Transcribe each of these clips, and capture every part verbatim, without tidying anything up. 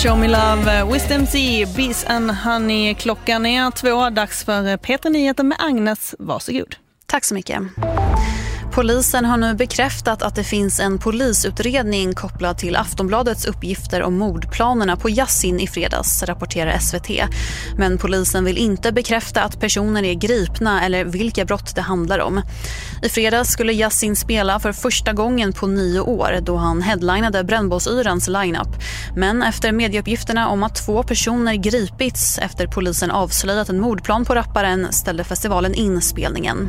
Show Me Love, Wisdom C, Bees and Honey. Klockan är två, dags för Petra Nyheter med Agnes. Varsågod. Tack så mycket. Polisen har nu bekräftat att det finns en polisutredning kopplad till Aftonbladets uppgifter om mordplanerna på Yasin i fredags, rapporterar S V T. Men polisen vill inte bekräfta att personer är gripna eller vilka brott det handlar om. I fredags skulle Yasin spela för första gången på nio år då han headlinade Brännbollsyrans lineup. Men efter medieuppgifterna om att två personer gripits efter polisen avslöjat en mordplan på rapparen ställde festivalen in spelningen.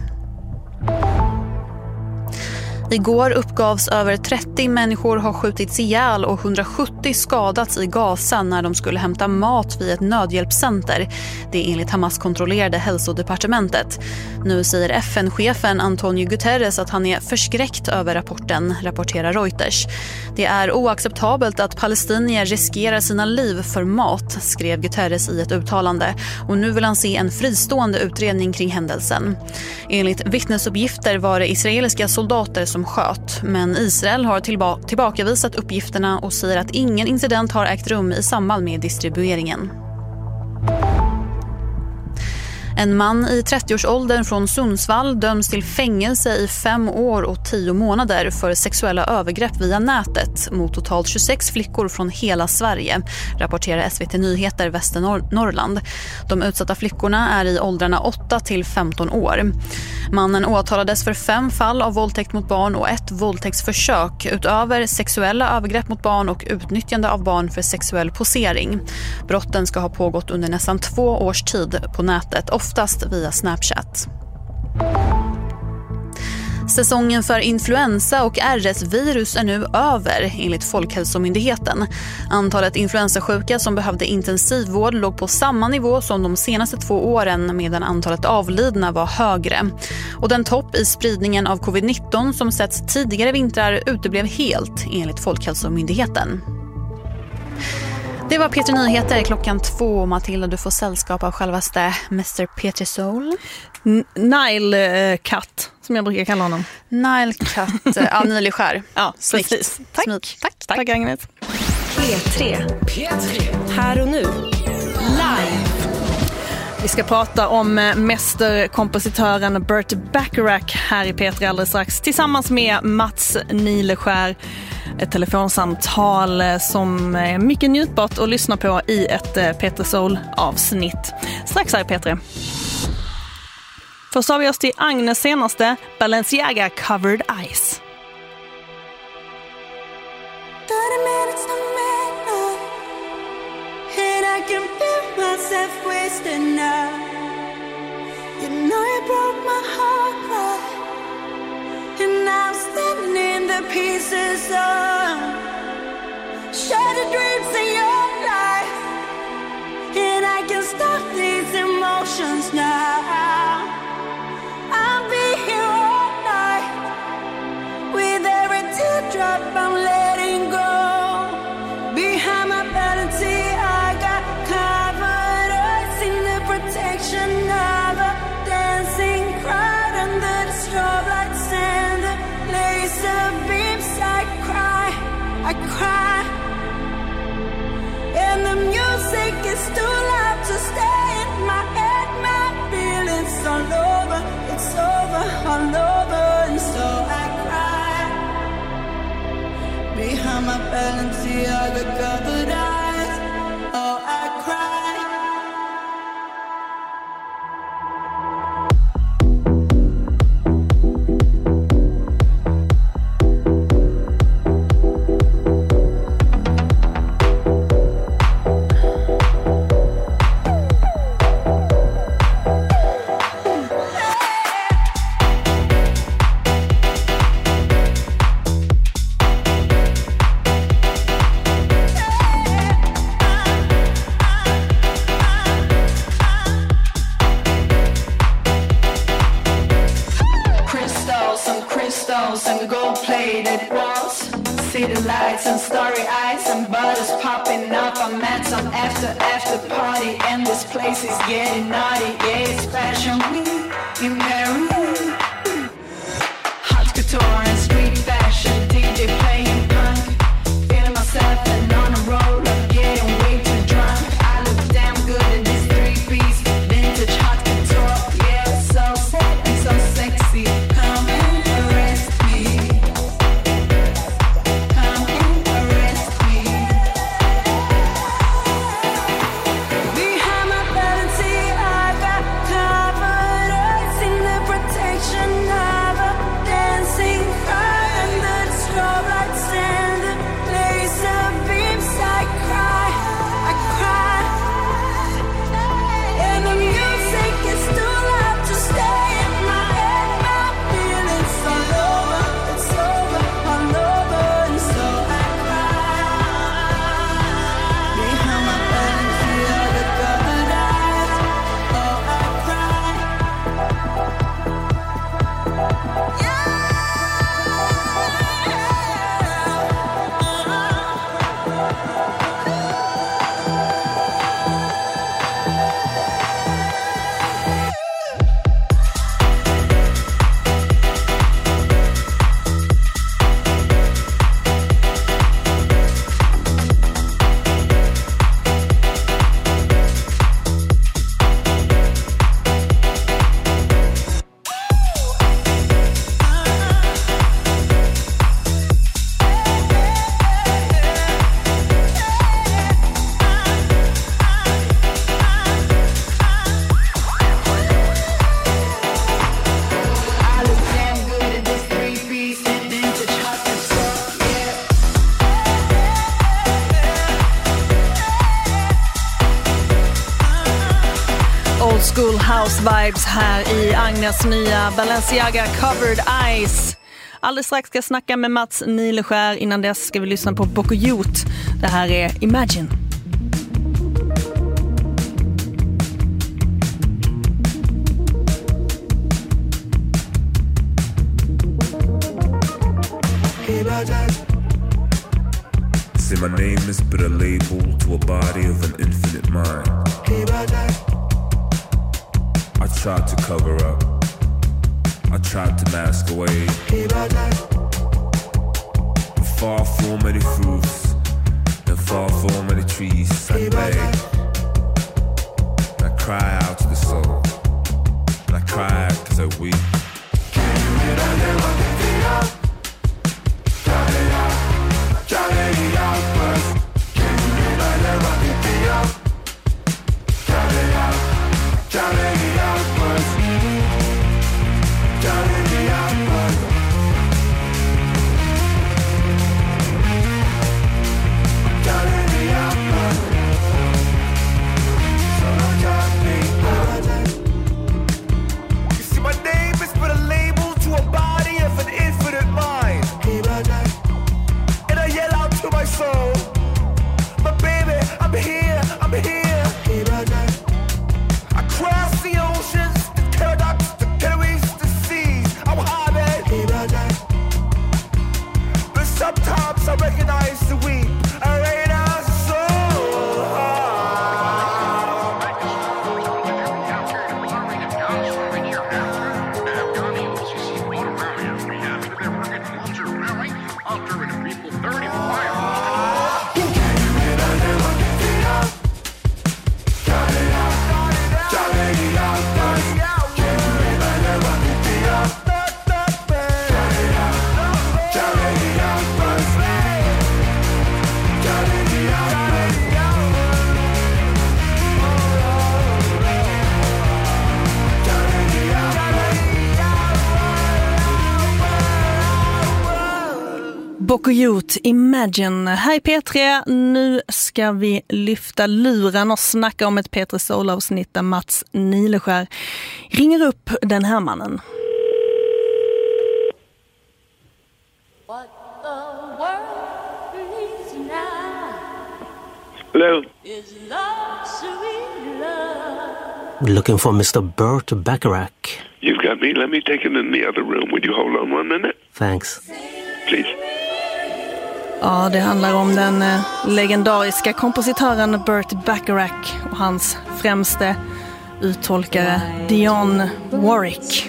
Igår uppgavs över trettio människor ha skjutits ihjäl och hundrasjuttio skadats i Gaza när de skulle hämta mat vid ett nödhjälpscenter. Det är enligt Hamas-kontrollerade hälsodepartementet. Nu säger F N-chefen Antonio Guterres att han är förskräckt över rapporten, rapporterar Reuters. Det är oacceptabelt att palestinier riskerar sina liv för mat, skrev Guterres i ett uttalande. Och nu vill han se en fristående utredning kring händelsen. Enligt vittnesuppgifter var det israeliska soldater som sköt, men Israel har tillba- tillbakavisat uppgifterna och säger att ingen incident har ägt rum i samband med distribueringen. En man i trettioårsåldern från Sundsvall döms till fängelse i fem år och tio månader för sexuella övergrepp via nätet mot totalt tjugosex flickor från hela Sverige, rapporterar S V T Nyheter Västernorrland. De utsatta flickorna är i åldrarna åtta till femton år. Mannen åtalades för fem fall av våldtäkt mot barn och ett våldtäktsförsök utöver sexuella övergrepp mot barn och utnyttjande av barn för sexuell posering. Brotten ska ha pågått under nästan två års tid på nätet, oftast via Snapchat. Säsongen för influensa och R S-virus är nu över, enligt Folkhälsomyndigheten. Antalet influensasjuka som behövde intensivvård låg på samma nivå som de senaste två åren, medan antalet avlidna var högre. Och den topp i spridningen av covid nitton som setts tidigare vintrar uteblev helt, enligt Folkhälsomyndigheten. Det var Peter Nyheter klockan två. Matilda, du får sällskap av självaste mäster Peter Soul. N- Nile Cut, som jag brukar kalla honom. Nile Cut, ja, Nileskär. Ja, snyggt. Precis. Tack. Snyggt. Tack, tack. Tack, Agnes. P tre. P tre. Här och nu. Live. Vi ska prata om mästerkompositören Burt Bacharach här i P tre alldeles strax tillsammans med Mats Nileskär. Ett telefonsamtal som är mycket njutbart att lyssna på i ett P tre Soul-avsnitt. Strax här i P tre. Först har vi oss till Agnes senaste Balenciaga Covered Eyes. You know you broke my heart, right? And I'm standing in the pieces of shattered dreams in your life. And I can stop these emotions now. I'll be here all night. With every teardrop I'm letting go. Behind my vanity I got covered eyes in the protection of a dancing crowd under the strobe lights and the laser beams. I cry, I cry. And the music is too loud to stay in my head. My feelings all over, it's over, all over. And so I cry. Behind my vanity I got covered eyes. Oh, I cry. See the lights and starry eyes and butters popping up. I'm at some after after party and this place is getting naughty. Yeah, it's fashion week in Paris. Hot couture and street fashion, D J playing punk. Feeling myself and on a roll, I'm getting weak. school house vibes här i Agnes nya Balenciaga Covered Eyes. Alldeles strax ska jag snacka med Mats Nileskär. Innan dess ska vi lyssna på Boko Youth. Det här är Imagine. Say my name is but a label to a body of an infinite mind. I tried to cover up, I tried to mask away. Far from many fruits and far from many trees, I beg, I cry out to the soul, and I cry cause I weep. Boko Youth, Imagine. Här i P tre, nu ska vi lyfta luren och snacka om ett P tre Soul-avsnitt där Mats Nileskär ringer upp den här mannen. What the world needs now. Hello. Is love, sweet love. Looking for Mister Burt Bacharach. You've got me. Let me take it in the other room. Would you hold on one minute? Thanks. Please. Ja, det handlar om den eh, legendariska kompositören Burt Bacharach och hans främste uttolkare Dionne Warwick.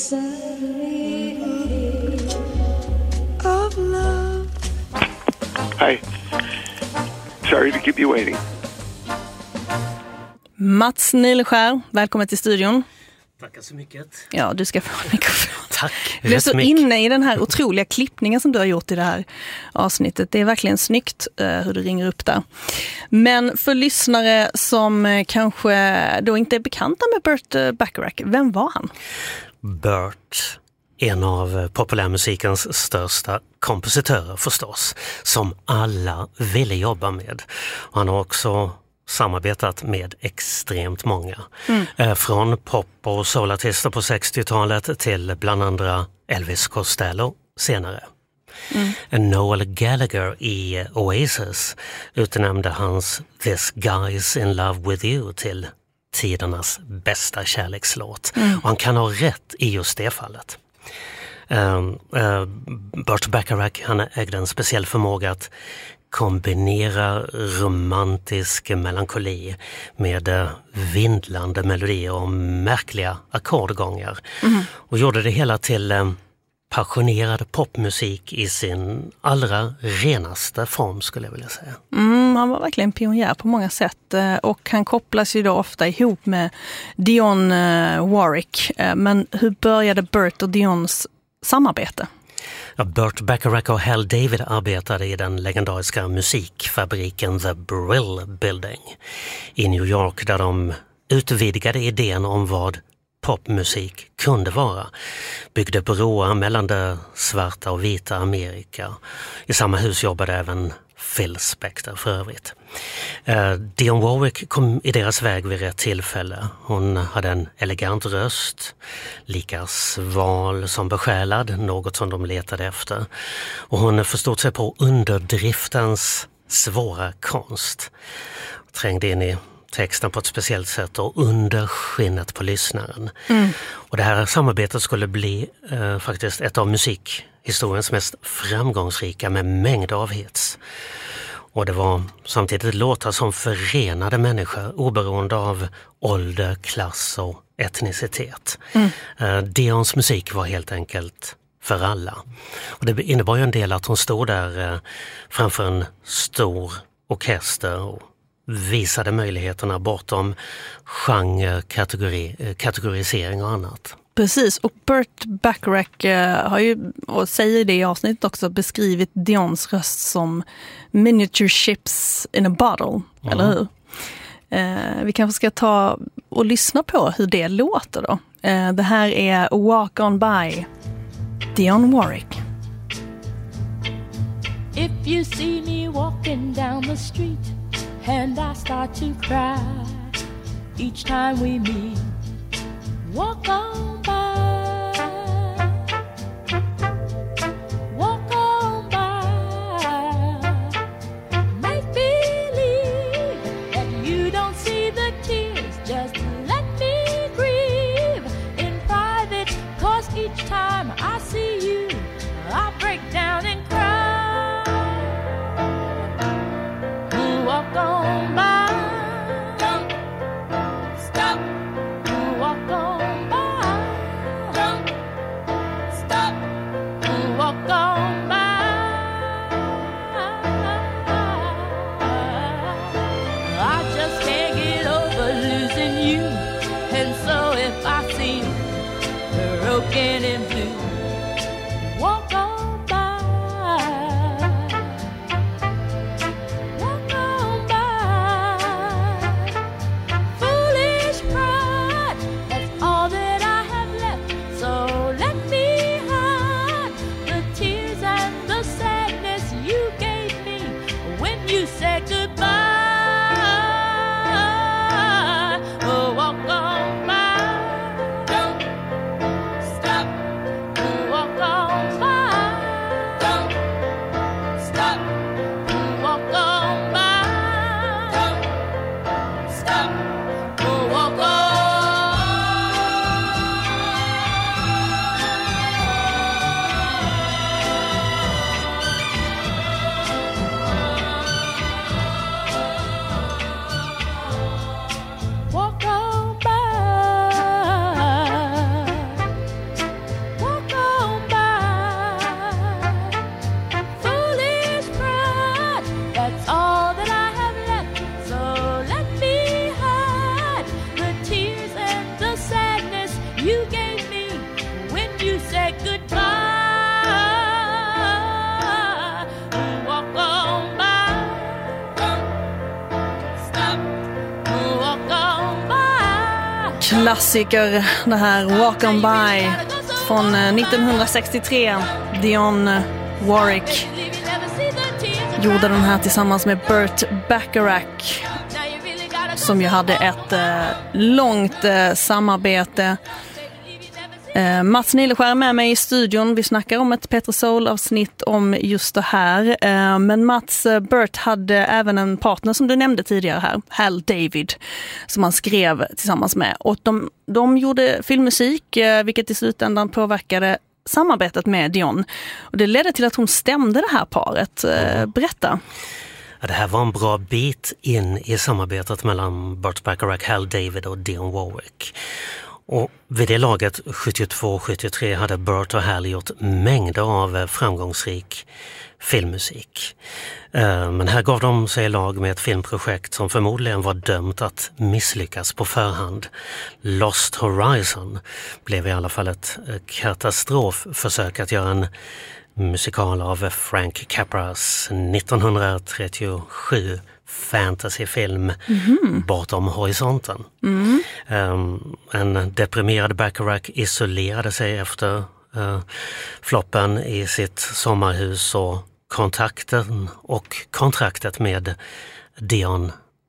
Hi. Sorry to keep you waiting. Mats Nileskär, välkommen till studion. Tackar så mycket. Ja, du ska få en mikrofon. Tack. Jag är så inne i den här otroliga klippningen som du har gjort i det här avsnittet. Det är verkligen snyggt uh, hur du ringer upp där. Men för lyssnare som uh, kanske då inte är bekanta med Burt Bacharach, vem var han? Burt, en av populärmusikens största kompositörer förstås, som alla ville jobba med. Han har också samarbetat med extremt många. Mm. Från pop- och soulartister på sextiotalet till bland andra Elvis Costello senare. Mm. Noel Gallagher i Oasis utnämnde hans This Guy's in Love With You till tidernas bästa kärlekslåt. Mm. Och han kan ha rätt i just det fallet. Um, uh, Burt Bacharach, han ägde en speciell förmåga att kombinera romantisk melankoli med vindlande melodier och märkliga ackordgångar. Mm. Och gjorde det hela till eh, passionerad popmusik i sin allra renaste form, skulle jag vilja säga. Mm, han var verkligen pionjär på många sätt och han kopplas ju då ofta ihop med Dionne Warwick. Men hur började Burt och Dionnes samarbete? Ja, Burt Bacharach och Hal David arbetade i den legendariska musikfabriken The Brill Building i New York, där de utvidgade idén om vad popmusik kunde vara. Byggde broar mellan det svarta och vita Amerika. I samma hus jobbade även Phil Spector för övrigt. Uh, Dionne Warwick kom i deras väg vid rätt tillfälle. Hon hade en elegant röst, lika sval som besjälad, något som de letade efter. Och hon förstod sig på underdriftens svåra konst. Trängde in i texten på ett speciellt sätt och under skinnet på lyssnaren. Mm. Och det här samarbetet skulle bli uh, faktiskt ett av musikhistoriens mest framgångsrika med mängder av hits. Och det var samtidigt låtar som förenade människor oberoende av ålder, klass och etnicitet. Mm. Uh, Dionnes musik var helt enkelt för alla. Och det innebar ju en del att hon stod där uh, framför en stor orkester och visade möjligheterna bortom genre, kategori, kategorisering och annat. Precis, och Burt Bacharach uh, har ju, och säger det i avsnittet också, beskrivit Dionnes röst som miniature ships in a bottle, mm. eller hur? Uh, vi kanske ska ta och lyssna på hur det låter då. Uh, det här är Walk On By, Dionne Warwick. If you see me walking down the street and I start to cry each time we meet, walk on by, walk on by, make believe that you don't see the tears, just let me grieve in private, cause each time I see you, I break down and cry. Walk on by, don't stop. Walk on by, don't stop. Walk on by. I just can't get over losing you, and so if I seem broken and blue, walk on by. Walk on by. Foolish pride, that's all that I have left. So let me hide the tears and the sadness you gave me when you said goodbye. Oh, walk on by, don't stop. Walk on by, don't stop. Walk on by, don't stop. Walk on. Walk on by, walk on by. Foolish pride, that's all that I have left. So let me hide the tears and the sadness you gave me when you said goodbye. Walk on by, don't stop. Walk on by. Klassiker, det här Walk On By från eh, nittonhundrasextiotre. Dionne Warwick gjorde den här tillsammans med Burt Bacharach, som ju hade ett eh, långt eh, samarbete. Eh, Mats Nileskär är med mig i studion. Vi snackar om ett Petra Soul-avsnitt om just det här. Eh, men Mats, eh, Burt hade även en partner som du nämnde tidigare här, Hal David, som han skrev tillsammans med. Och de, de gjorde filmmusik, eh, vilket i slutändan påverkade samarbetet med Dionne. Och det ledde till att hon stämde det här paret. Eh, berätta. Ja, det här var en bra bit in i samarbetet mellan Burt Bacharach, Hal David och Dionne Warwick. Och vid det laget sjuttiotvå sjuttiotre hade Burt och Hal gjort mängder av framgångsrik filmmusik. Men här gav de sig i lag med ett filmprojekt som förmodligen var dömt att misslyckas på förhand. Lost Horizon blev i alla fall ett katastrofförsök att göra en musikal av Frank Capras nittonhundratrettiosju fantasyfilm mm. Bortom horisonten. Mm. Um, en deprimerad Bacharach isolerade sig efter uh, floppen i sitt sommarhus, och kontakten och kontraktet med Dionne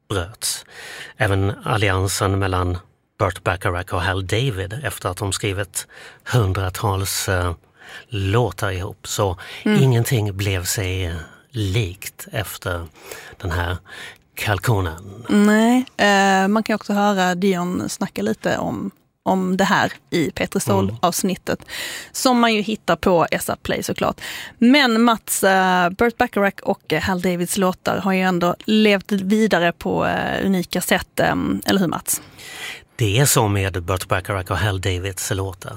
bröts. Även alliansen mellan Burt Bacharach och Hal David efter att de skrivit hundratals uh, låtar ihop. Så mm. ingenting blev sig likt efter den här kalkonen. Nej, eh, man kan också höra Dion snacka lite om, om det här i Petri Soul-avsnittet. Mm. Som man ju hittar på S A Play såklart. Men Mats, uh, Burt Bacharach och uh, Hal Davids låtar har ju ändå levt vidare på uh, unika sätt. Um, eller hur Mats? Det är så med Burt Bacharach och Hal Davids låtar.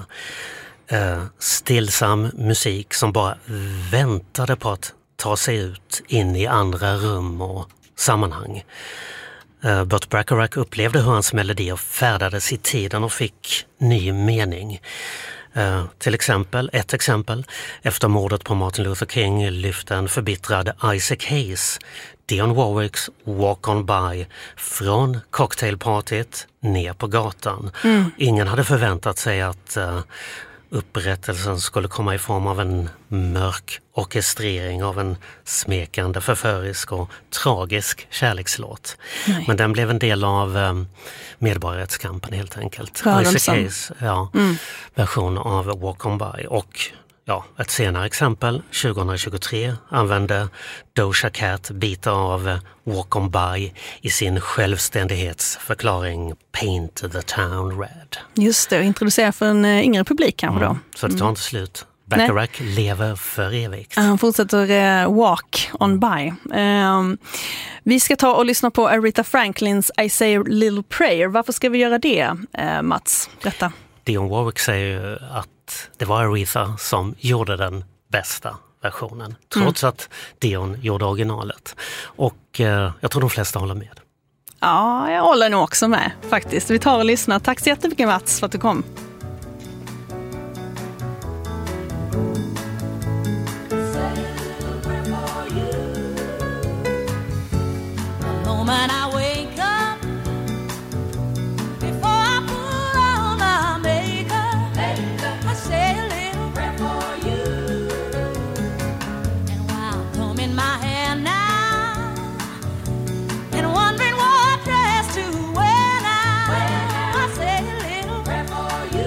Uh, stillsam musik som bara väntade på att ta sig ut in i andra rum och sammanhang. Uh, Burt Bacharach upplevde hur hans melodier färdades i tiden och fick ny mening. Uh, till exempel, ett exempel, efter mordet på Martin Luther King lyfte en förbittrad Isaac Hayes Dionne Warwicks Walk On By från cocktailpartyt ner på gatan. Mm. Ingen hade förväntat sig att uh, upprättelsen skulle komma i form av en mörk orkestrering av en smekande, förförisk och tragisk kärlekslåt. Nej. Men den blev en del av um, medborgarrättskampen helt enkelt. Isaac Hayes, ja, mm. version av Walk On By. Och ja, ett senare exempel, tjugohundratjugotre använde Doja Cat bitar av Walk On By i sin självständighetsförklaring Paint the Town Red. Just det, och introducera för en yngre publik kanske mm. då. Så det tar inte slut. Bacharach Nej. lever för evigt. Han fortsätter uh, walk on by. Um, vi ska ta och lyssna på Aretha Franklins I Say a Little Prayer. Varför ska vi göra det, uh, Mats? Berätta. Dionne Warwick säger att det var Aretha som gjorde den bästa versionen. Trots mm. att Dionne gjorde originalet. Och uh, jag tror de flesta håller med. Ja, jag håller nog också med faktiskt. Vi tar och lyssnar. Tack så jättemycket Mats för att du kom. When I wake up, before I put on my makeup, makeup, I say a little prayer for you. And while I'm combing my hair now, and wondering what dress to wear now, I say a little prayer for you.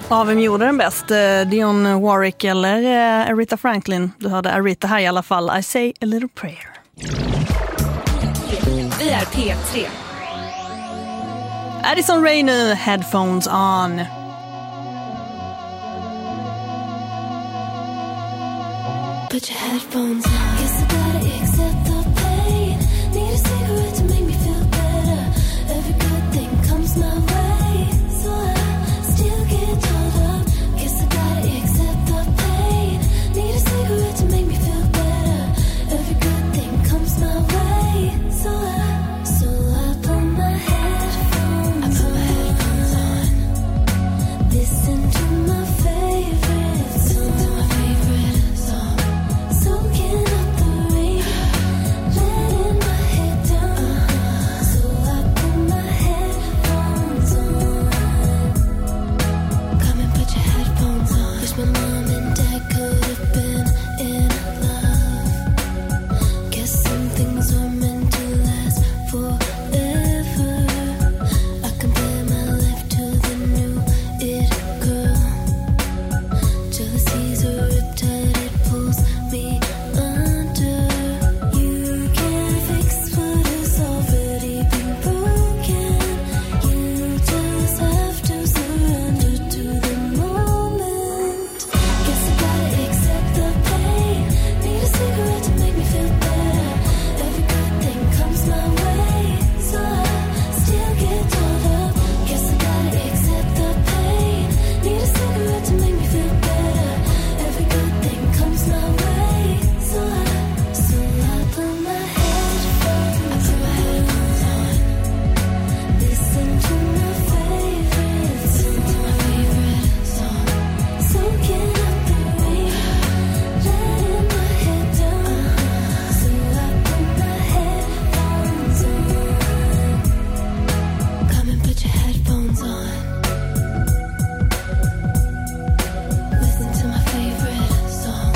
Ja, vem gjorde den bäst? Dionne Warwick eller Aretha Franklin? Du hörde Aretha här i alla fall. I say a little prayer. Vi är P tre. Addison Rae nu, headphones on. Put your headphones on. Guess I gotta accept the pain. Need a cigarette to make me feel better. Every good thing comes my way, so I still get caught up. Guess I gotta accept the pain. Need a cigarette to make me feel better. Every good thing comes my way, so I, so I put my headphones I put my headphones on. Listen to my favorite song. To my favorite song. Soaking up the rain, letting my head down. So I put my headphones on. Come and put your headphones on. Wish my mom and dad could have been in love. Guess some things were meant to last forever. I compare my life to the new it girl. Jealousy's a riptide, it pulls me under. You can't fix what has already been broken. You just have to surrender to the moment. Guess I gotta accept the pain. Need a cigarette to make me feel better. Every good thing comes my way, so I still get caught up. Guess I gotta accept the pain. Need a cigarette to make me feel better. Every good thing comes my way, so I, so I put my headphones I put my headphones on. Listen to my favorite song. To my favorite song. Soaking up the rain, letting my head down. So I put my headphones on. Come and put your headphones on. Listen to my favorite song.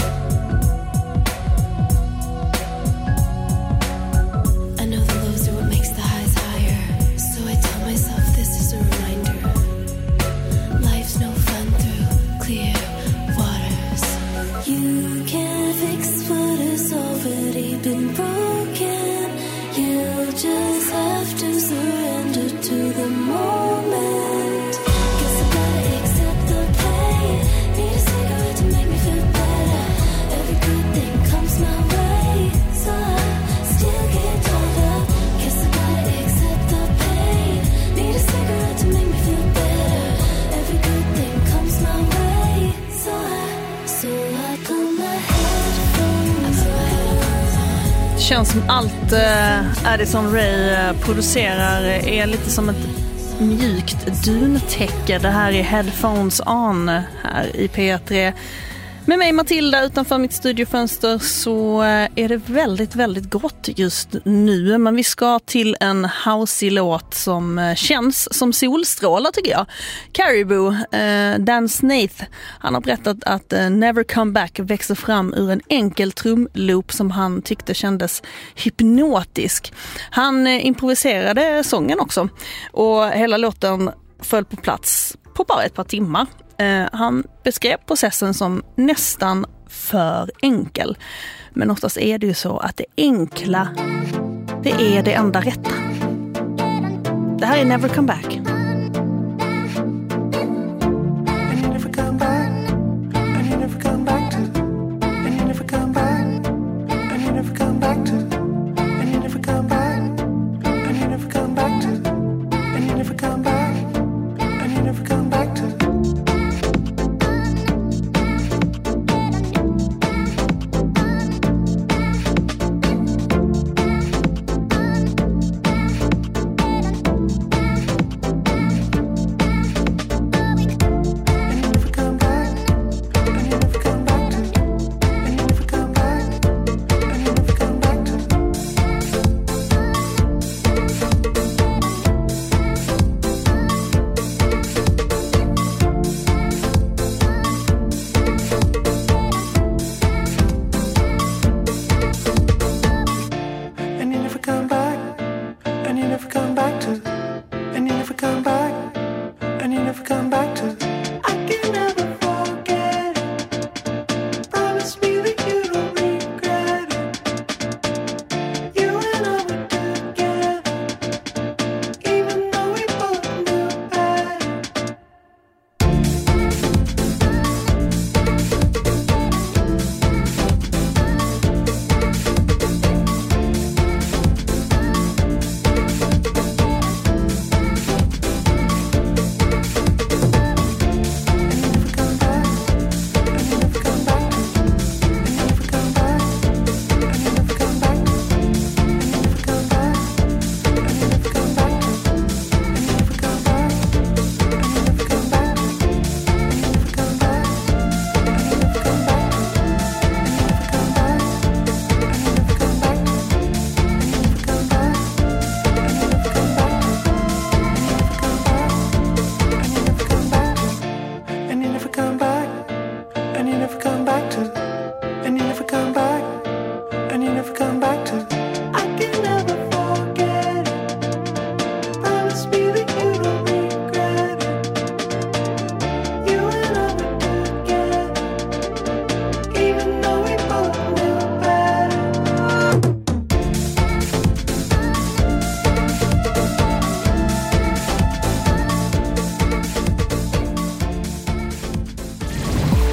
I know the lows are what makes the highs higher, so I tell myself this is a reminder. Life's no fun through clear waters. You can't fix what has already been broken. You just have to surrender to the moment. Guess I gotta accept the pain. Need a cigarette to make me feel better. Every good thing comes my way, so I still get caught up. Guess I gotta accept the pain. Need a cigarette to make me feel better. Every good thing comes my way, so I, so I put my headphones I put my headphones on. Känns som allt eh, Addison Rae eh, producerar är lite som ett mjukt duntäcke. Det här är Headphones On här i P tre. Med mig Matilda utanför mitt studiofönster så är det väldigt, väldigt gott just nu. Men vi ska till en housey låt som känns som solstrålar tycker jag. Caribou, eh, Dan Snaith, han har berättat att eh, Never Come Back växer fram ur en enkel trumloop som han tyckte kändes hypnotisk. Han eh, improviserade sången också och hela låten föll på plats på bara ett par timmar. Eh, han beskrev processen som nästan för enkel. Men oftast är det ju så att det enkla, det är det enda rätta. Det här är Never Come Back.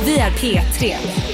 Vi är P tre.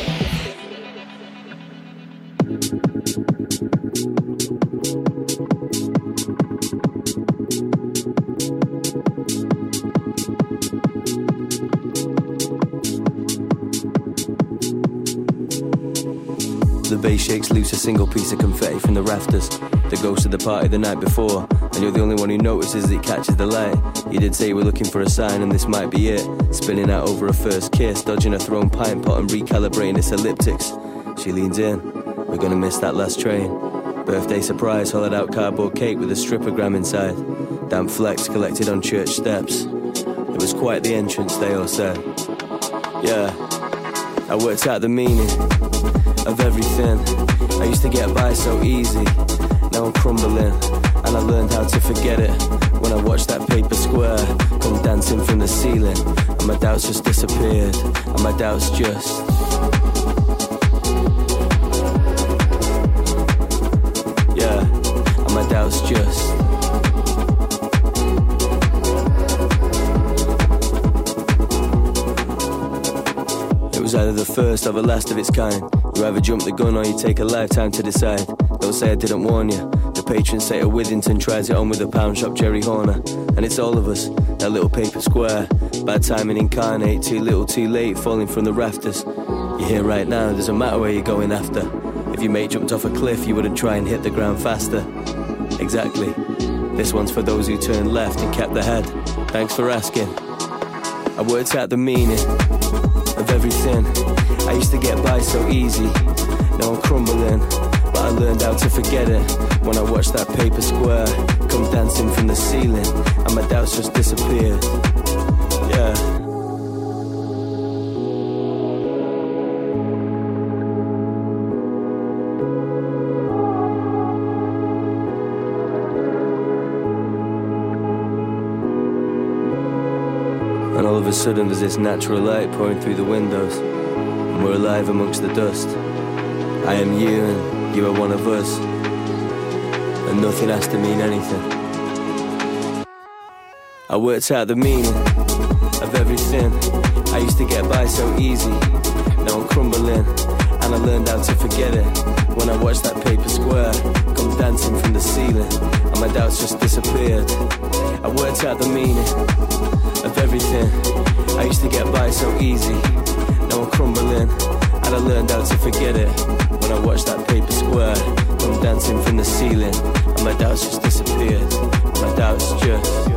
The bass shakes loose a single piece of confetti from the rafters. The ghost of the party the night before, and you're the only one who notices it catches the light. You did say you were looking for a sign, and this might be it. Spinning out over a first kiss, dodging a thrown pint pot and recalibrating its elliptics. She leans in, we're gonna miss that last train. Birthday surprise, hollowed out cardboard cake with a strippogram inside. Damp flecks collected on church steps. It was quite the entrance, they all said. Yeah, I worked out the meaning of everything. I used to get by so easy, now I'm crumbling, and I learned how to forget it when I watched that paper square come dancing from the ceiling, and my doubts just disappeared, and my doubts just yeah, and my doubts just it was either the first or the last of its kind. You either jump the gun or you take a lifetime to decide. Don't say I didn't warn you. The patron saint of Withington tries it on with a pound shop Jerry Horner. And it's all of us, that little paper square. Bad timing incarnate, too little too late, falling from the rafters. You're here right now, doesn't matter where you're going after. If your mate jumped off a cliff, you wouldn't try and hit the ground faster. Exactly. This one's for those who turned left and kept the head. Thanks for asking. I worked out the meaning of everything. I used to get by so easy, now I'm crumbling, but I learned how to forget it when I watched that paper square come dancing from the ceiling, and my doubts just disappeared. Yeah. And all of a sudden there's this natural light pouring through the windows, and we're alive amongst the dust. I am you and you are one of us, and nothing has to mean anything. I worked out the meaning of everything. I used to get by so easy, now I'm crumbling, and I learned how to forget it when I watched that paper square come dancing from the ceiling, and my doubts just disappeared. I worked out the meaning of everything. I used to get by so easy, now I'm crumbling, and I learned how to forget it when I watched that paper square come dancing from the ceiling, and my doubts just disappeared. My doubts just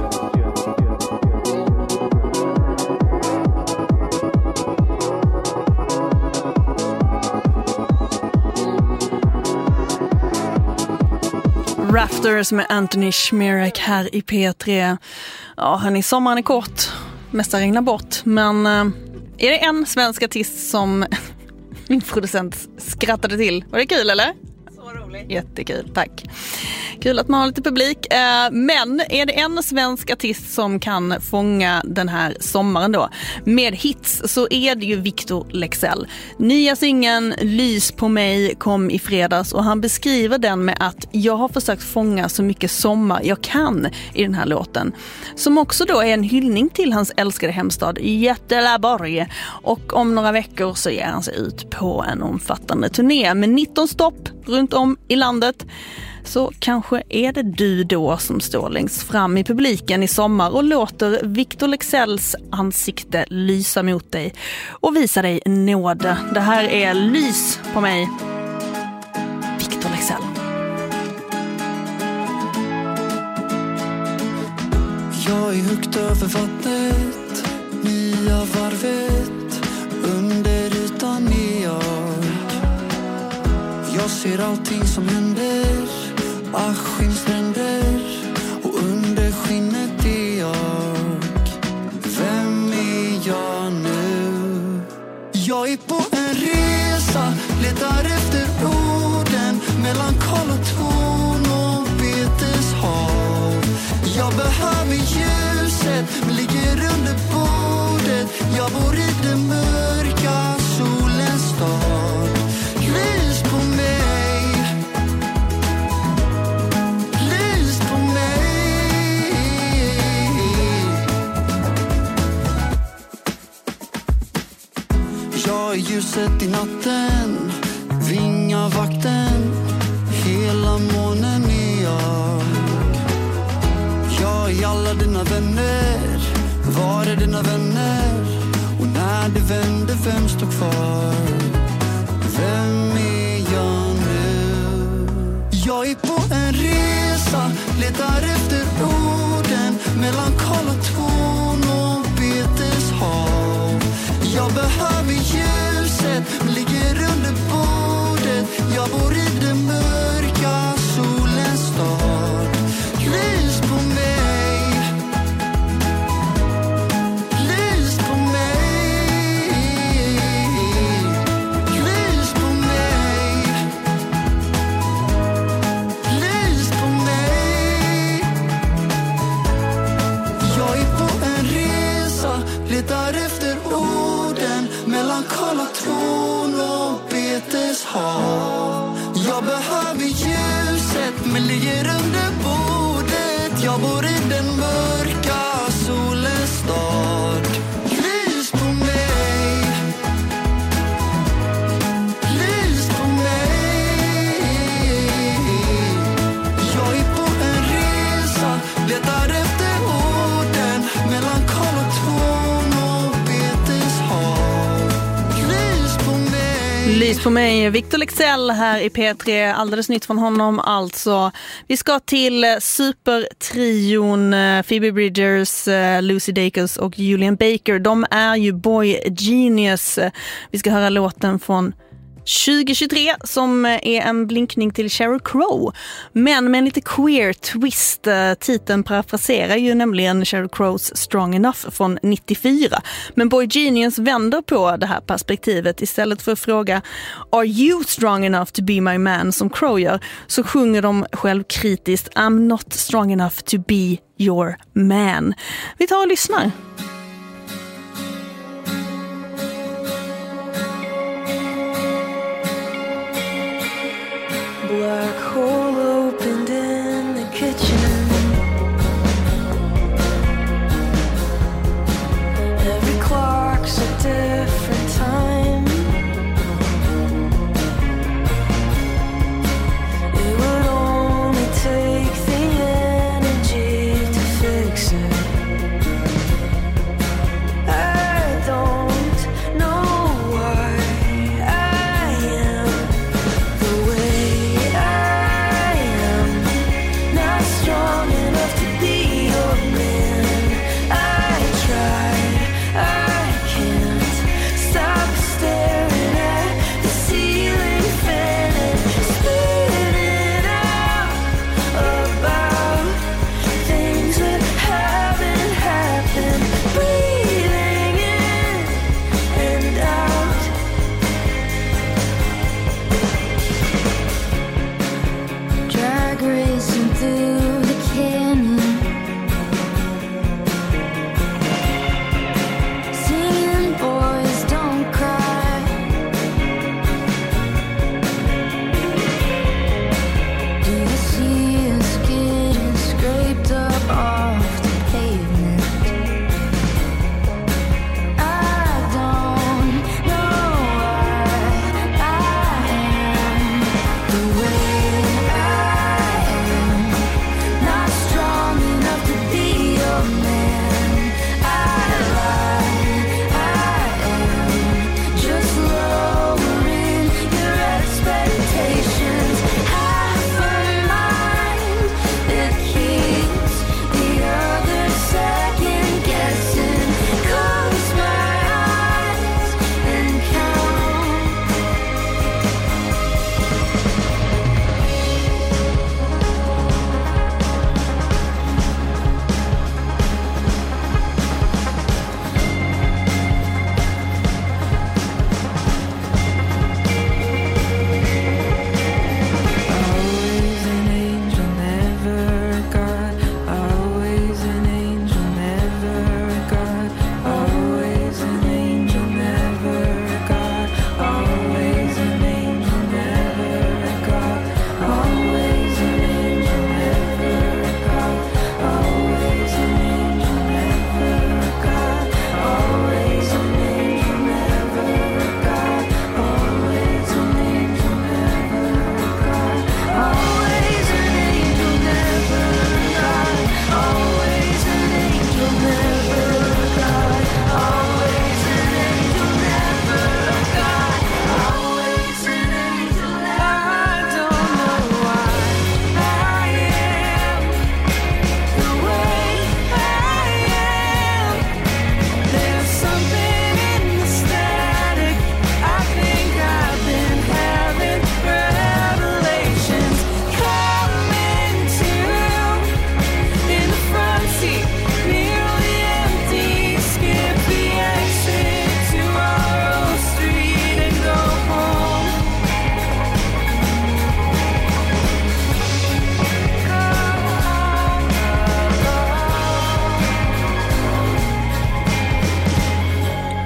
Rafters med Anthony Schmierek här i P tre. Ja, hörni, sommaren är kort. Mesta regnar bort. Men äh, är det en svensk artist som min producent skrattade till? Var det kul, eller? Så roligt. Jättekul, tack. Kul att man har lite publik. Men är det en svensk artist som kan fånga den här sommaren då med hits, så är det ju Victor Leksell. Nya singeln Lys på mig kom i fredags, och han beskriver den med att jag har försökt fånga så mycket sommar jag kan i den här låten. Som också då är en hyllning till hans älskade hemstad Göteborg. Och om några veckor så ger han sig ut på en omfattande turné med nitton stopp runt om i landet. Så kanske är det du då som står längst fram i publiken i sommar och låter Victor Leksells ansikte lysa mot dig och visa dig nåde. Det här är Lys på mig, Victor Leksell. Jag är högt över vattnet, nya varvet, under ytan är jag. Jag ser allting som händer, Askimstränder, och under skinnet är jag. Vem är jag nu? Jag är på en resa, letar efter orden mellan Karlatorn och Beteshav. Jag behöver ljuset, men ligger under bordet. Jag bor i den mörka solens stad. Lys på mig, lys på mig. Jag är ljuset i natten, vingavakten, hela månen är jag. Jag är alla dina vänner, var är dina vänner? Och när det vänder, vem står kvar? Vem är jag nu? Jag är på en resa, letar efter orden mellan koloton och beteshav. Jag behöver ljuset, men ligger under bordet. Jag bor i den mörka solens stad. Lys på mig, lys på mig, lys på mig, lys på mig. Jag är på en resa, letar efter orden mellan koloton och beteshav. Jag behöver ljuset, men ligger under bordet. Jag bor i den mörka solens stad. Lys på mig, lys på mig. Jag är på en resa, letar efter orden mellan koloton och beteshav. Lys på mig. Lys på mig, Victor Leksell här i P tre, alldeles nytt från honom alltså. Vi ska till supertrion Phoebe Bridgers, Lucy Dacus och Julian Baker. De är ju Boy Genius. Vi ska höra låten från tjugo tjugotre som är en blinkning till Sheryl Crow, men med en lite queer twist. Titeln parafraserar ju nämligen Sheryl Crows Strong Enough från nittiofyra, men Boy Genius vänder på det här perspektivet. Istället för att fråga Are you strong enough to be my man som Crow gör, så sjunger de självkritiskt I'm not strong enough to be your man. Vi tar och lyssnar. Black hole opened in the kitchen. Every clock's a different time. It would only take the energy to fix it.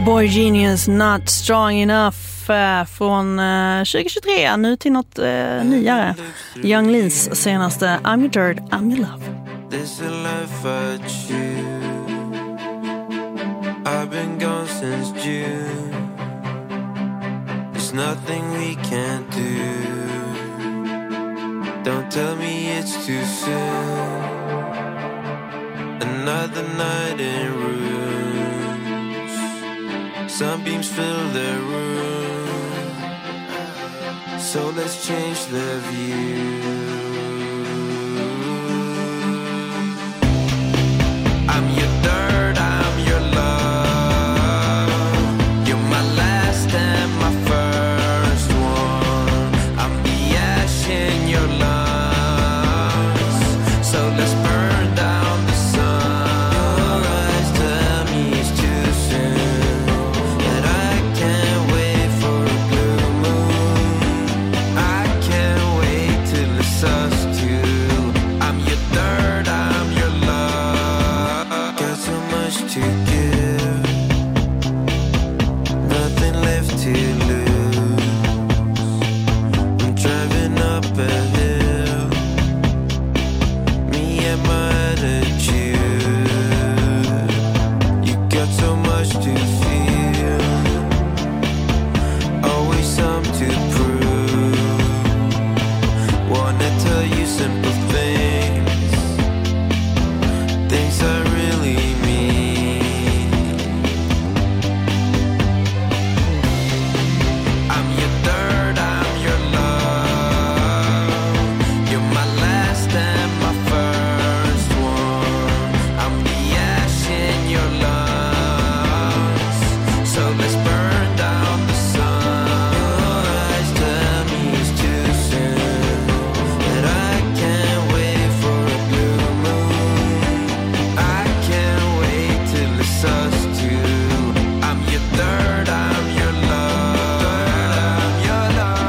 Boy Genius, Not Strong Enough från tjugohundratjugotre, nu till något uh, nyare. Young Lees senaste I'm Your Dirt, I'm Your Love. This is life I choose. I've been gone since June. There's nothing we can't do. Don't tell me it's too soon. Another night in rooms. Sunbeams fill the room. So let's change the view. I'm your dirt, I'm your love. You're my last and my first one. I'm the ash in your lungs. So let's burn down the sun. Your eyes tell me it's too soon, that I can't wait for a blue moon. I can't wait till it's us two. I'm your dirt, I'm your love. Got so much to give, nothing left to lose. I'm driving up a hill, me and my attitude. You got so much to feel, always some to prove. Wanna tell you simple things, things I really mean. I'm your dirt, I'm your love. You're my last and my first one. I'm the ash in your lungs. So let's burn down the sun. Your eyes tell me it's too soon, that I can't wait for a blue moon. I can't wait till it's us two. I'm your dirt, I'm your love. I'm your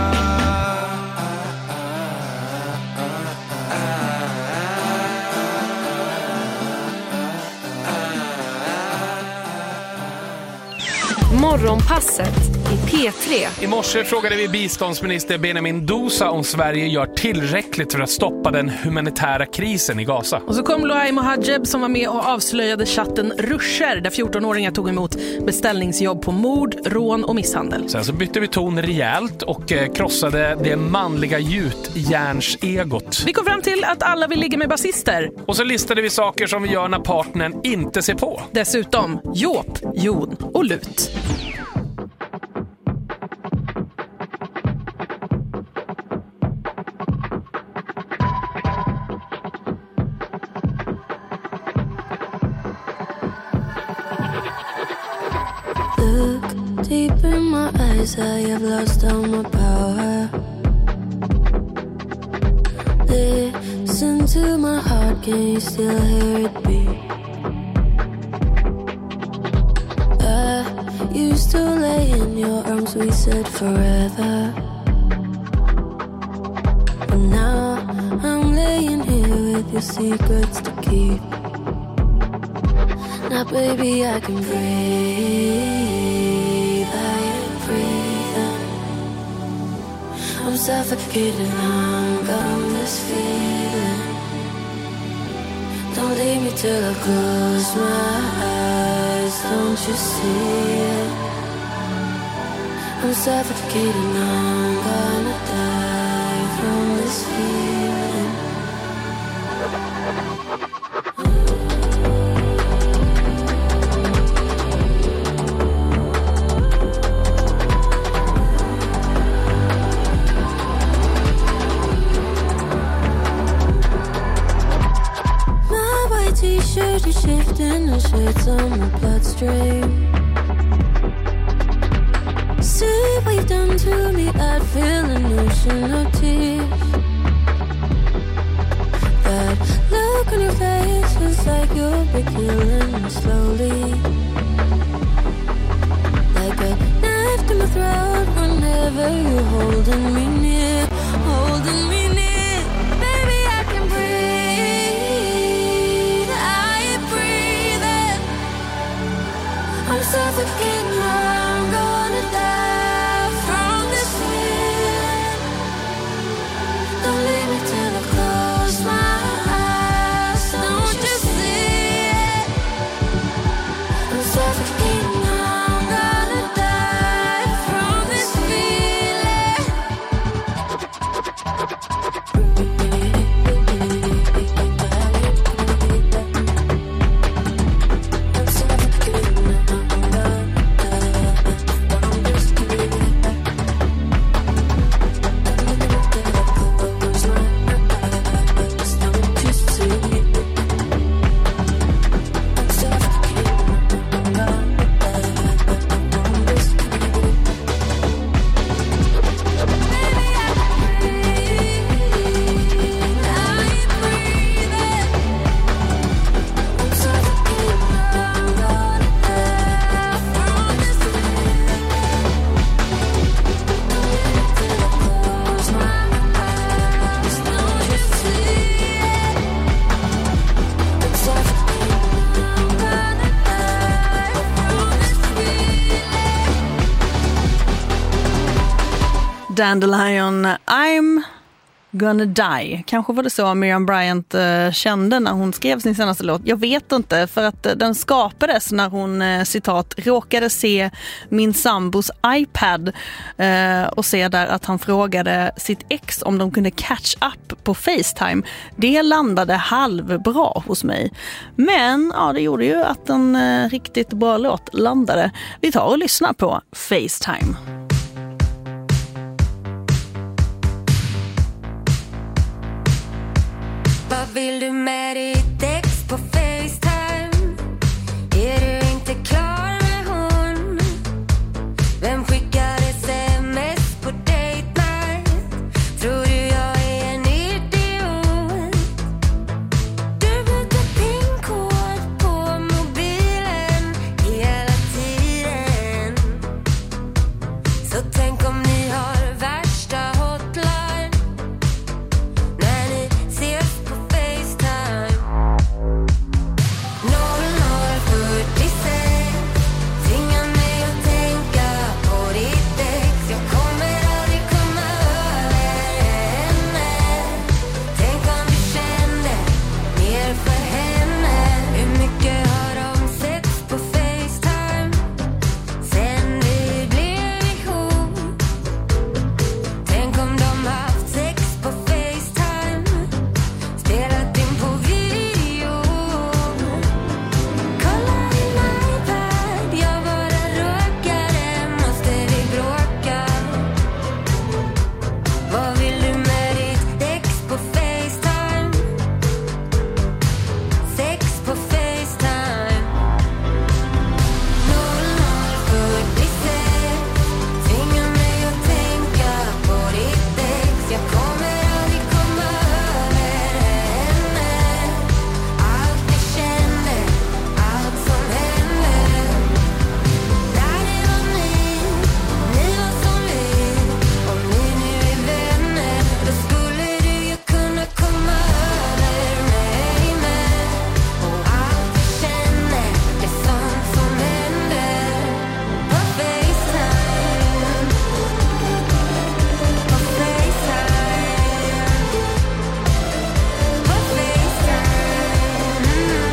Morgonpasset i P tre. I morse frågade vi biståndsminister Benjamin Dousa om Sverige gör tillräckligt för att stoppa den humanitära krisen i Gaza. Och så kom Loai Mohajeb som var med och avslöjade chatten Rusher, där fjorton-åringar tog emot beställningsjobb på mord, rån och misshandel. Sen så bytte vi ton rejält och eh, krossade det manliga gjutjärnsegot. Vi kom fram till att alla vill ligga med basister. Och så listade vi saker som vi gör när partnern inte ser på. Dessutom jåp, jon och lut. Look deep in my eyes, I have lost all my power. Listen to my heart, can you still hear it beat? I used to lay in your arms, we said forever. But now I'm laying here with your secrets to keep. Now baby I can breathe, I am breathing. I'm suffocating, I'm got this feeling. Don't leave me till I close my eyes, don't you see it? I'm suffocating, I'm gonna die from this feeling. T-shirt is shifting, the shirts on my bloodstream. See what you've done to me, I'd feel an ocean of tears. That look on your face is like you'll be killing me slowly. Like a knife to my throat whenever you're holding me near, holding me near. Baby, I can breathe. I'm suffocating. Dandelion, I'm gonna die. Kanske var det så Miriam Bryant uh, kände när hon skrev sin senaste låt. Jag vet inte, för att uh, den skapades när hon, uh, citat, råkade se min sambos iPad uh, och se där att han frågade sitt ex om de kunde catch up på FaceTime. Det landade halvbra hos mig. Men ja, det gjorde ju att en uh, riktigt bra låt landade. Vi tar och lyssnar på FaceTime. Vad vill du med ditt ex på FaceTime? Är du inte klar med hon? Vem skickar sms på date night? Tror du jag är en idiot? Du byter pinkod på mobilen hela tiden. Så tänk om ni har värsta hotline när ni ses på FaceTime. noll noll fyrtiosex tvingar mig att tänka på ditt ex. Jag kommer aldrig komma över henne. Tänk om du kände mer för henne. Hur mycket har de sett på FaceTime sen vi blev ihop? Tänk om de haft sex på FaceTime, spelat in på video. Kolla din iPad, jag bara råkade. Måste vi bråka? Vad vill du med ditt ex på FaceTime? Sex på FaceTime. noll noll fyrtiosex tvingar mig att tänka på ditt ex. Jag kommer aldrig komma över henne. Allt vi kände, allt som hände. När det var ni, ni var som vi. Om ni nu är vänner, då skulle du ju kunna komma över mig med. Och allt vi kände, det är sånt som hände på FaceTime. På FaceTime. På FaceTime.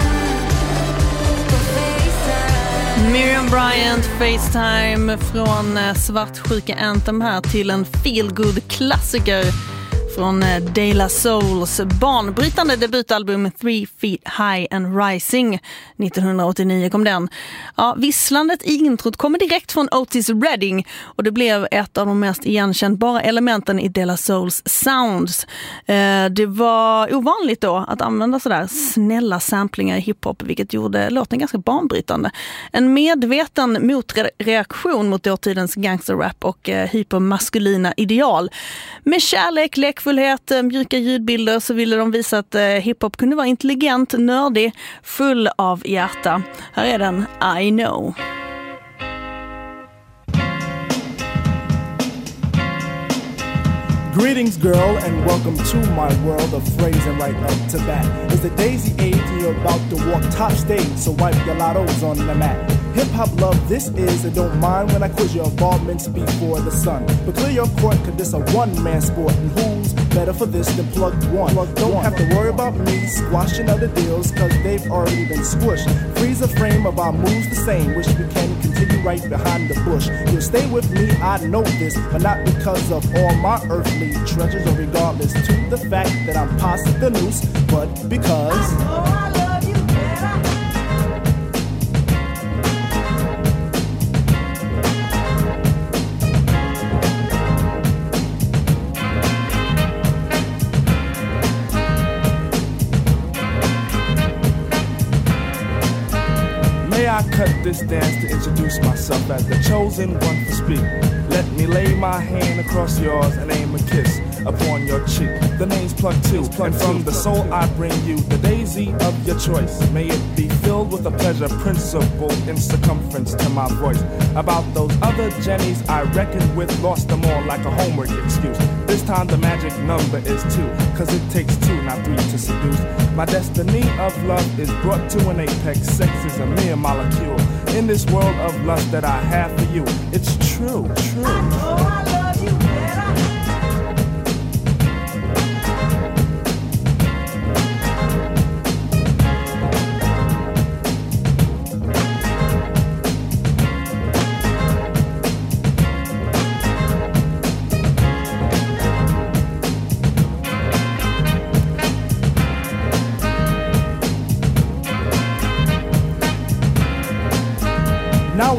På FaceTime. Miriam Bryant, FaceTime, från eh, Svartsjuka Anthem här till en feel-good-klassiker från eh, De La Souls banbrytande debutalbum Three Feet High and Rising. nittonhundraåttionio kom den. Ja, visslandet i introt kommer direkt från Otis Redding och det blev ett av de mest igenkännbara elementen i De La Souls sounds. Eh, det var ovanligt då att använda sådär snälla samplingar i hiphop, vilket gjorde låten ganska banbrytande. En medveten motreaktion mot dåtidens gangsterrap och eh, hypermaskulina ideal. Med kärlek, lekfullhet, eh, mjuka ljudbilder så ville de visa att eh, hiphop kunde vara intelligent, nördig, full av hjärta. Här är den, I Know. Greetings, girl, and welcome to my world of phrasing right up to bat. It's the daisy age and you're about to walk top stage, so wipe your lottos on the mat. Hip-hop love this is, and don't mind when I quiz your involvements before the sun. But clear your court, cause this a one-man sport, and who's better for this than plugged one? Plug don't one. Have to worry about me squashing other deals, cause they've already been squished. Freeze the frame of our moves the same, wish we can continue right behind the bush. You'll stay with me, I know this, but not because of all my earthly treasures, or regardless to the fact that I'm past the noose, but because I know I love you better. May I cut this dance to introduce myself as the chosen one to speak. Let me lay my hand across yours and aim a kiss upon your cheek. The name's Plug Two, and from the soul I bring you the daisy of your choice. May it be filled with a pleasure principle in circumference to my voice. About those other Jennies I reckoned with, lost them all like a homework excuse. This time the magic number is two, cause it takes two, not three to seduce. My destiny of love is brought to an apex. Sex is a mere molecule in this world of lust that I have for you. It's true, true. I know I love you better.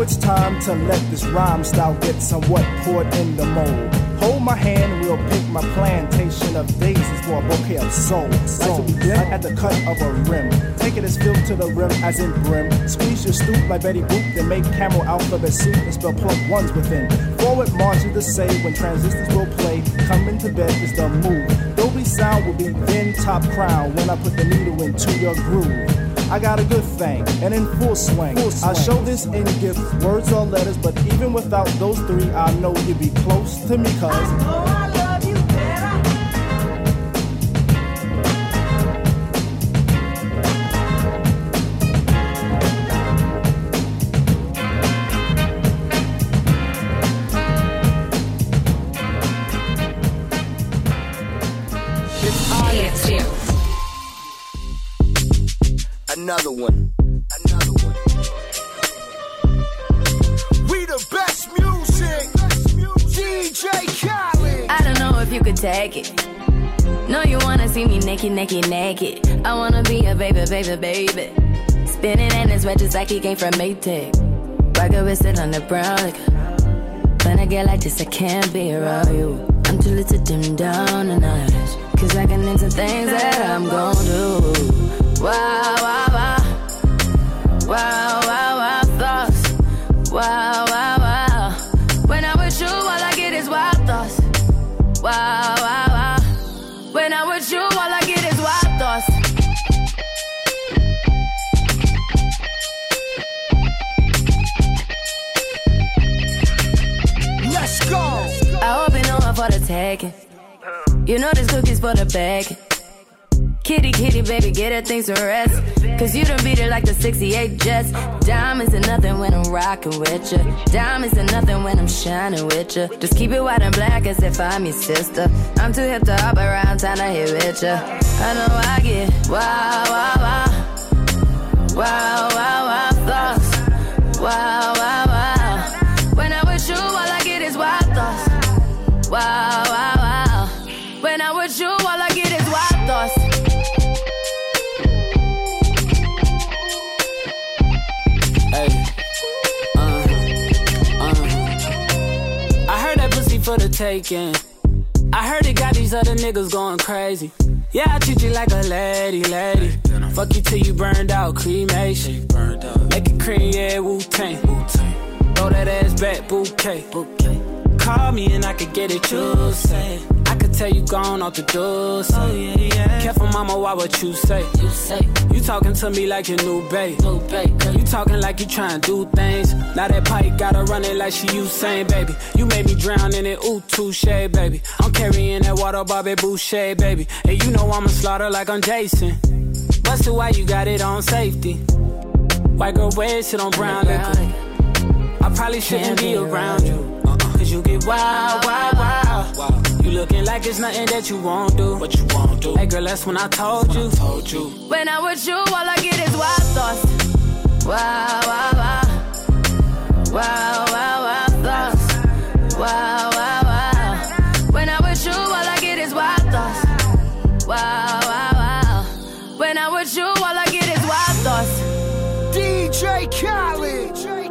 it's time to let this rhyme style get somewhat poured in the mold. Hold my hand and we'll pick my plantation of daisies for a bouquet of soul. Like to begin at the cut of a rim. Take it as filled to the rim as in brim. Squeeze your stoop like Betty Boop, then make camel alphabet soup and spell plump ones within. Forward march is the say when transistors will play. Coming to bed is the move. Dolby sound will be then top crown when I put the needle into your groove. I got a good thing, and in full swing. full swing. I show this in gifts, words or letters, but even without those three, I know you'd be close to me, cause I know I love you better. Another one. Another one. We the best music. D J Khaled. I don't know if you could take it. No, you wanna see me naked, naked, naked. I wanna be a baby, baby, baby. Spinning in his red just like he came from Maytag. Rocket with it on the brown. Like, when I get like this, I can't be around you. I'm too little to dim down the night. Cause I can into things that I'm gon' do. Wow, wow, wow. Wow, wow, wow, thoughts. Wow, wow, wow. When I'm with you, all I get is wild thoughts. Wow, wow, wow. When I'm with you, all I get is wild thoughts. Let's go. I hope you know I'm for the taking. You know this cookie's for the bag. Kitty, kitty, baby, get her things to rest. Cause you done beat it like the sixty-eight Jets. Diamonds are nothing when I'm rockin' with ya. Diamonds are nothing when I'm shining with ya. Just keep it white and black as if I'm your sister. I'm too hip to hop around, time to hit with ya. I know I get wow, wow, wow. Wow, wow, wow, thoughts. Wow, wow, wow. When I'm with you, all I get is wild thoughts. Wow, wow, wow. When I'm with you, all I get is wild thoughts. For the taking. I heard it got these other niggas going crazy. Yeah, I treat you like a lady, lady. Fuck you till you burned out, cremation. Make it cream, yeah, Wu-Tang. Throw that ass back, bouquet. Call me and I could get it, you say. I could tell you gone off the door, say. Oh, yeah, yeah. Careful, mama, why what you say? You say. You talking to me like your new babe. New babe. You talking like you trying to do things. Now that pipe gotta run it like she Usain, baby. You made me drown in it, ooh, touche, baby. I'm carrying that water, Bobby Boucher, baby. And you know I'ma slaughter like I'm Jason. Busted, why you got it on safety? White girl wear shit on brown liquor. I probably shouldn't be around you. Cause you get wild, wild, wild. You looking like it's nothing that you won't do. What you won't do. Hey girl, that's when I told you. told you. When I'm with you, all I get is wild thoughts. Wow, wow, wow. Wow, wow, wow, thoughts. Wow, wow, wow. When I'm with you, all I get is wild thoughts. Wow, wow, wow. When I'm with you, all I get is wild thoughts. D J Khaled.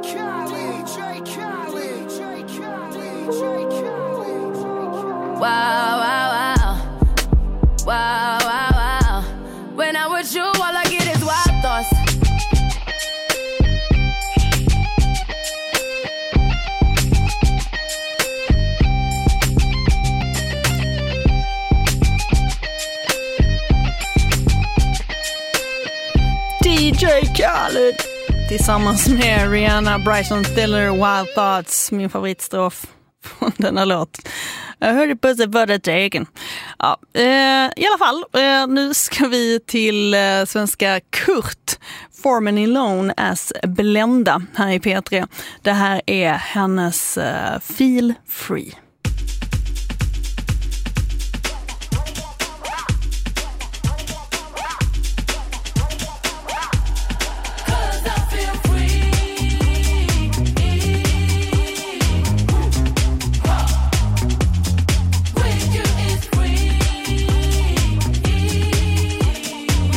Wow, wow, wow. Wow, wow, wow. When I'm with you, all I get is wild thoughts. D J Khaled tillsammans med Rihanna, Bryson Tiller, Wild Thoughts, min favoritstrof från denna låt. Jag hörde på sig för det egen. Ja, eh, i alla fall, eh, nu ska vi till eh, svenska Kurt, formerly known as Blenda, här i P tre. Det här är hennes eh, Feel Free.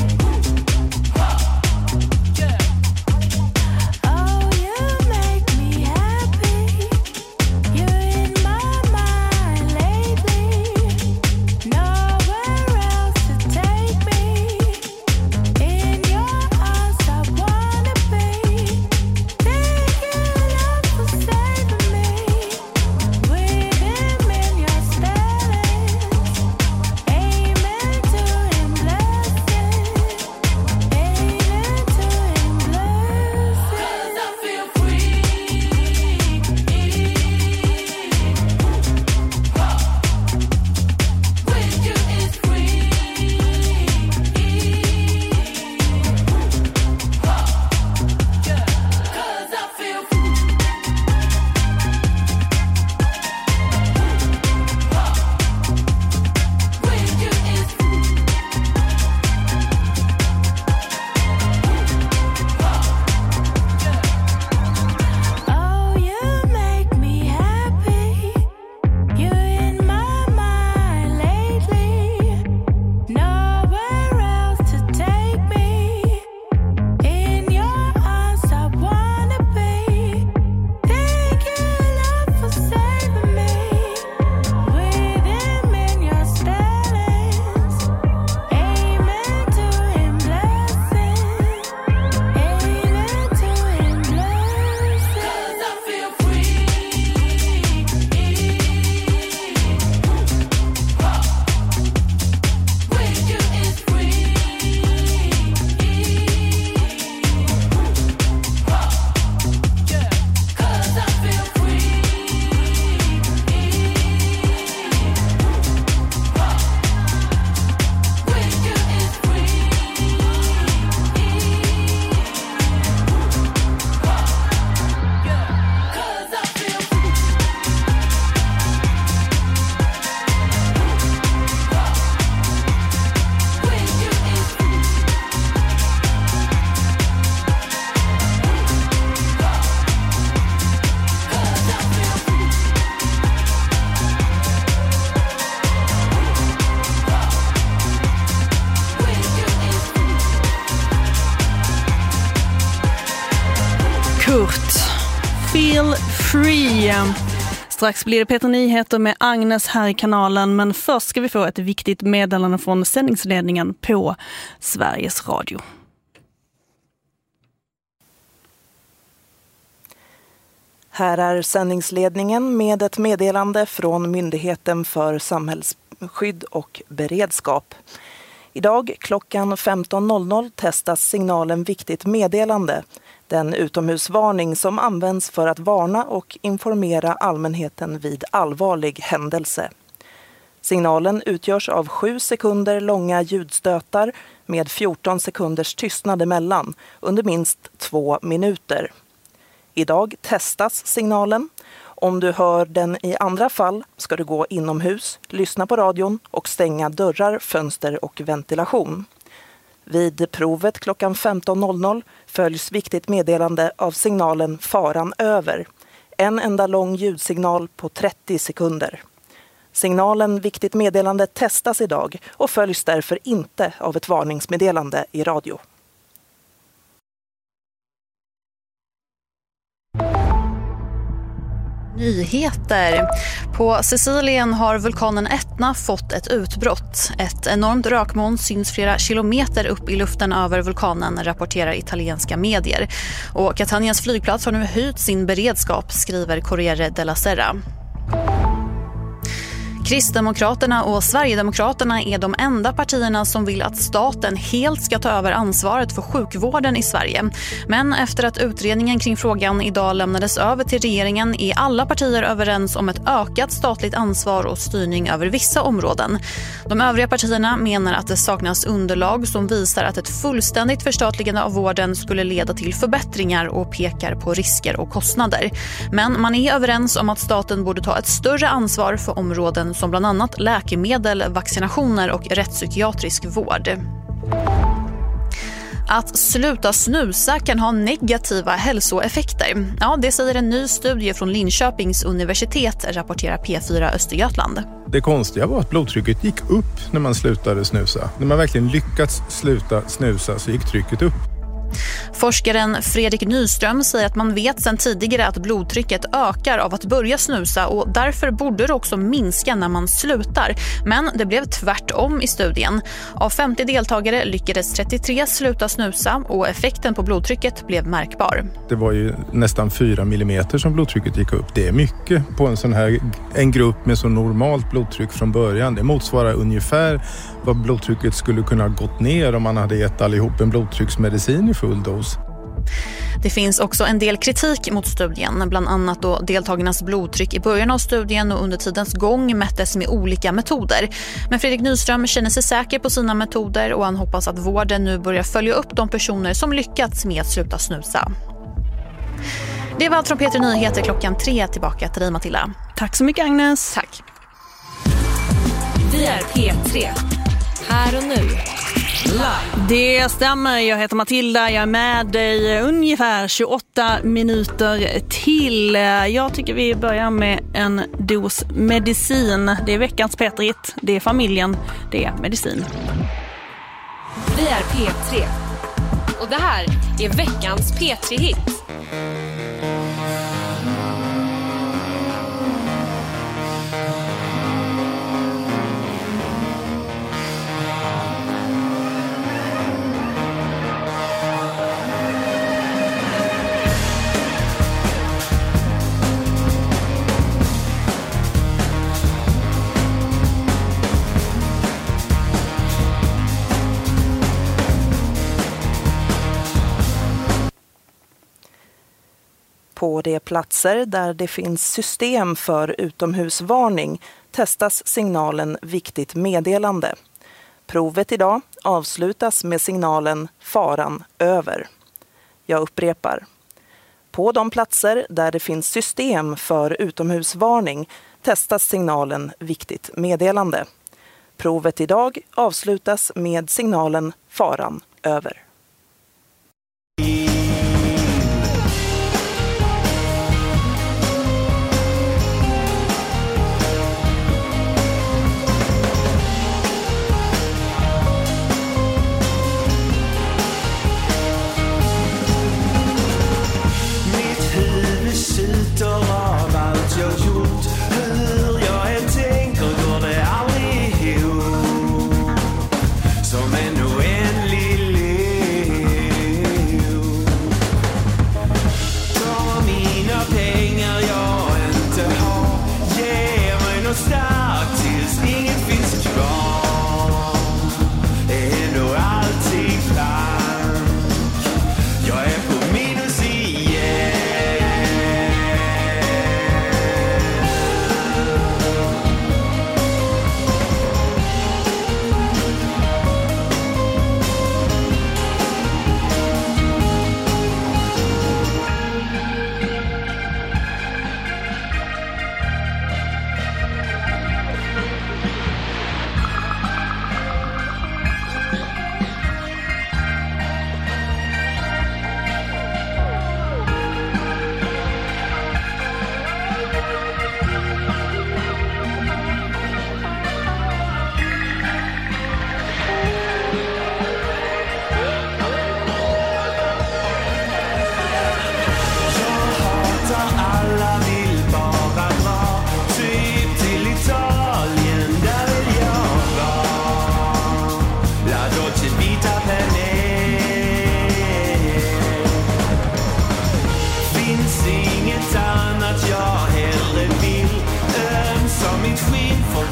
Oh, you make me Feel Free. Strax blir det Peter Nyheter med Agnes här i kanalen, men först ska vi få ett viktigt meddelande från sändningsledningen på Sveriges Radio. Här är sändningsledningen med ett meddelande från Myndigheten för samhällsskydd och beredskap. Idag klockan femton noll noll testas signalen Viktigt meddelande, den utomhusvarning som används för att varna och informera allmänheten vid allvarlig händelse. Signalen utgörs av sju sekunder långa ljudstötar med fjorton sekunders tystnad emellan under minst två minuter. Idag testas signalen. Om du hör den i andra fall ska du gå inomhus, lyssna på radion och stänga dörrar, fönster och ventilation. Vid provet klockan femton noll noll följs Viktigt meddelande av signalen Faran över. En enda lång ljudsignal på trettio sekunder. Signalen Viktigt meddelande testas idag och följs därför inte av ett varningsmeddelande i radio. Nyheter. På Sicilien har vulkanen Etna fått ett utbrott. Ett enormt rökmoln syns flera kilometer upp i luften över vulkanen, rapporterar italienska medier. Och Catanias flygplats har nu höjt sin beredskap, skriver Corriere della Sera. Kristdemokraterna och Sverigedemokraterna är de enda partierna som vill att staten helt ska ta över ansvaret för sjukvården i Sverige. Men efter att utredningen kring frågan idag lämnades över till regeringen är alla partier överens om ett ökat statligt ansvar och styrning över vissa områden. De övriga partierna menar att det saknas underlag som visar att ett fullständigt förstatligande av vården skulle leda till förbättringar och pekar på risker och kostnader. Men man är överens om att staten borde ta ett större ansvar för områden som bland annat läkemedel, vaccinationer och rättspsykiatrisk vård. Att sluta snusa kan ha negativa hälsoeffekter. Ja, det säger en ny studie från Linköpings universitet, rapporterar P fyra Östergötland. Det konstiga var att blodtrycket gick upp när man slutade snusa. När man verkligen lyckats sluta snusa så gick trycket upp. Forskaren Fredrik Nyström säger att man vet sedan tidigare att blodtrycket ökar av att börja snusa och därför borde det också minska när man slutar. Men det blev tvärtom i studien. Av femtio deltagare lyckades trettiotre sluta snusa och effekten på blodtrycket blev märkbar. Det var ju nästan fyra millimeter som blodtrycket gick upp. Det är mycket på en sån här en grupp med så normalt blodtryck från början. Det motsvarar ungefär vad blodtrycket skulle kunna gått ner om man hade gett allihop en blodtrycksmedicin i full dos. Det finns också en del kritik mot studien, bland annat då deltagarnas blodtryck i början av studien och under tidens gång mättes med olika metoder. Men Fredrik Nyström känner sig säker på sina metoder och han hoppas att vården nu börjar följa upp de personer som lyckats med att sluta snusa. Det var allt från Peter Nyheter klockan tre. Tillbaka till dig, Matilda. Tack så mycket, Agnes. Tack. Vi är P tre. Här och nu. Live. Det stämmer, jag heter Matilda, jag är med dig ungefär tjugoåtta minuter till. Jag tycker vi börjar med en dos medicin. Det är veckans Petritt, det är familjen, det är medicin. Vi är P tre. Och det här är veckans P tre-hit. På de platser där det finns system för utomhusvarning testas signalen Viktigt meddelande. Provet idag avslutas med signalen Faran över. Jag upprepar. På de platser där det finns system för utomhusvarning testas signalen Viktigt meddelande. Provet idag avslutas med signalen Faran över. Mitt huvud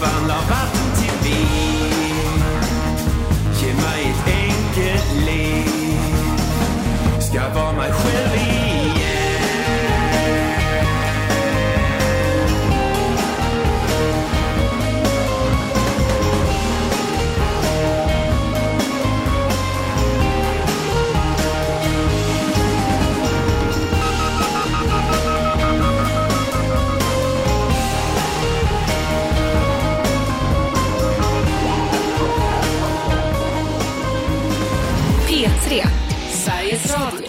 förvandlar vatten till vin. Ge mig ett enkelt liv, ska vara mig själv igen. P tre, Sveriges Radio.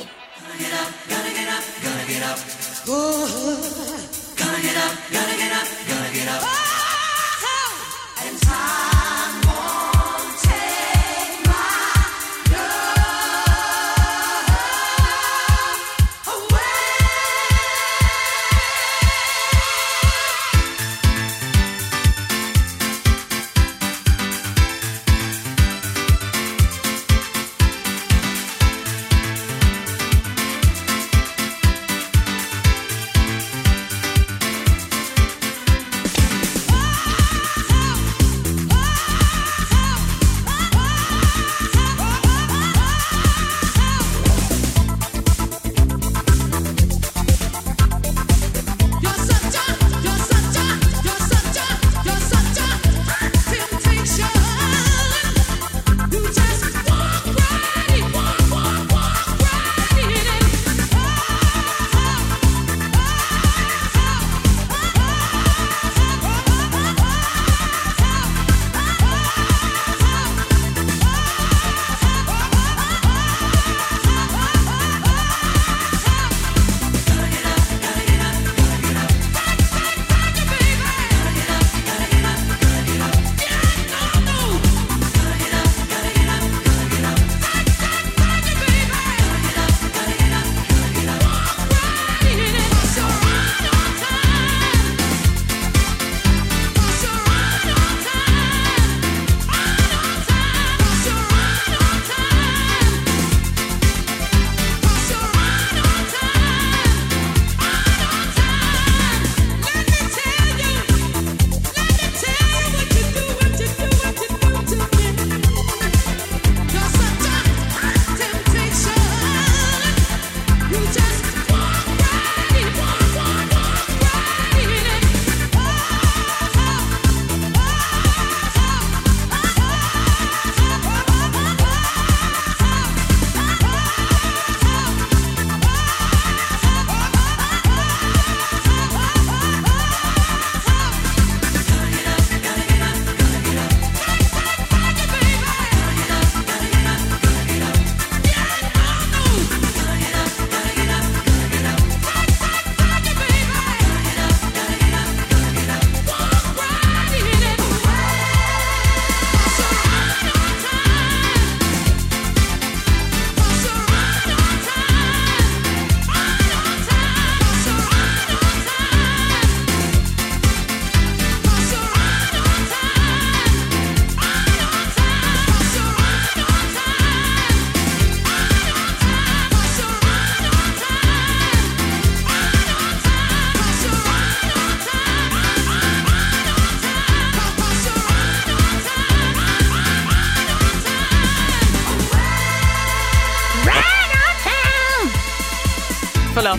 Förlåt.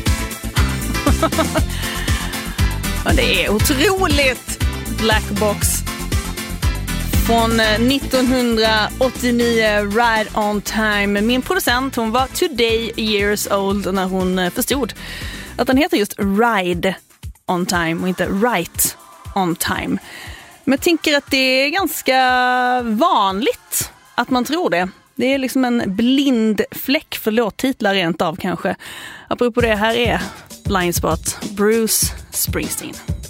Men det är otroligt. Black Box. Från nittonhundraåttionio, Ride on Time. Min producent, hon var today years old när hon förstod att den heter just Ride on Time och inte Right on Time. Men jag tänker att det är ganska vanligt att man tror det. Det är liksom en blind fläck för låttitlar rent av kanske. Apropå det, här är Blind Spot, Bruce Springsteen.